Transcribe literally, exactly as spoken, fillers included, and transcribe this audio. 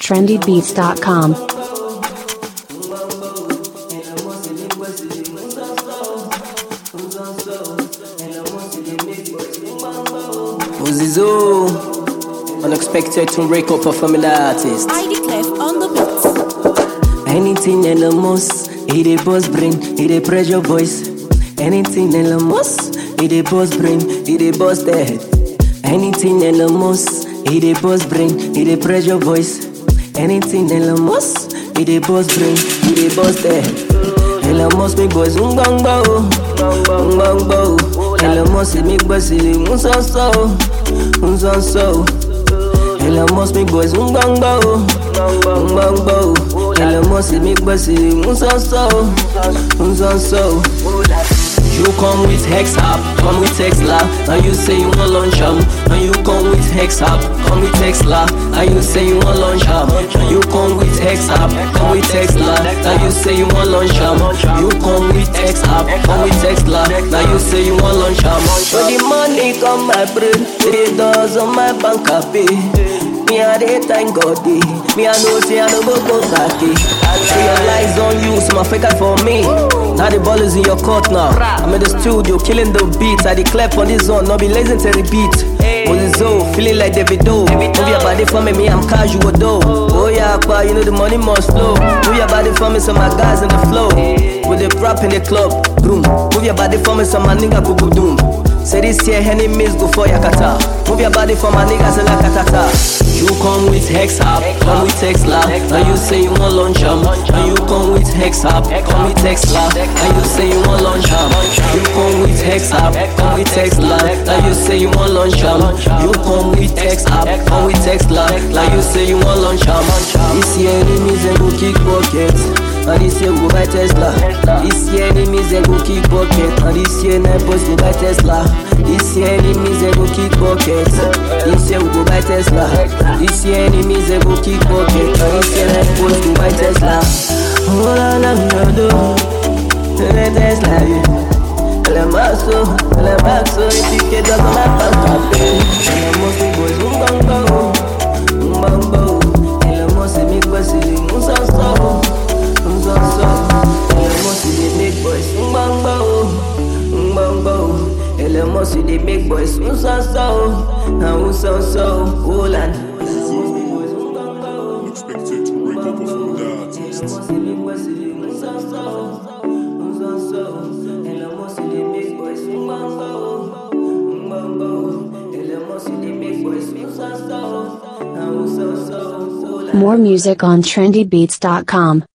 trendy beats dot com. Ozizo, unexpected to break up a family artist. I declare on the beats. Anything in the most, it a boss brain, it a pressure voice. Anything in the most, it a boss brain, it a boss dead. Anything in the most, it a boss brain, it a pressure voice. Anything in the most, it a boss brain, it a boss dead. And the most big boys, um bang bow, um bang bow. And the most big boys, um so so, um so so. And the most big boys, um bang bow, um bang bow. And the most big boys, um so so, um so so. You come with Hex Hop, come with Texla. Now you say you want lunch up. Now you come with Hex Hop, come with Texla. Now you say you want lunch up. Now you come with Hex Hop, come with Texla. Now you say you want lunch up. You come with Hex Hop, come with Texla. Now you say you want lunch up. So the money come my brain, the doors on my bank I pay. Me a dey thank God day. Me a know say I no go go back day. Say your lies on you, so my fake out for me. Now the ball is in your court now. I'm in the studio, killing the beats. I declare for this zone, no be lazy to repeat. Ozizo, feeling like Davido. Move your body for me, me I'm casual though. Oh yeah, pa, you know the money must flow. Move your body for me, so my guys in the flow. With the rap in the club, boom. Move your body for me, so my nigga go go doom. Say this here, enemies go for Yakata. Move your body for my niggas like Katata. You come with Hex Hop, come with Texla. Now you say you want lunch up. Now you come with Hex Hop, come with Texla. Now you say you want lunch up. You come with Hex Hop, come with Texla. Now you say you want lunch up. You come with Hex Hop, come with Texla. Now you say you want lunch up. This year enemies and go kick buckets. And this year we go buy Tesla. This year enemies and go kick bucket. And this year nine boys go buy Tesla. This year enemies and go kick buckets. This year we go buy Tesla. This year enemies and go kick bucket. And this year nine boys go buy Tesla. Hold on, I'm gonna do Tesla, yeah. Let my soul, let my soul. If you get up on my back, and the most boys um bang bow, um bang bow. And the most big boys um so so. So, so, and the most they make boys, um bang bow, um bang bow. And the most they make boys, um so so, um so so, hold on. Unexpected to break up a family artist. And the most they boys, um so so, um so so. And the most they make boys, um bang bow, um bang bow. And the most they make boys, um so so, um so so, hold on. More music on trendy beats dot com.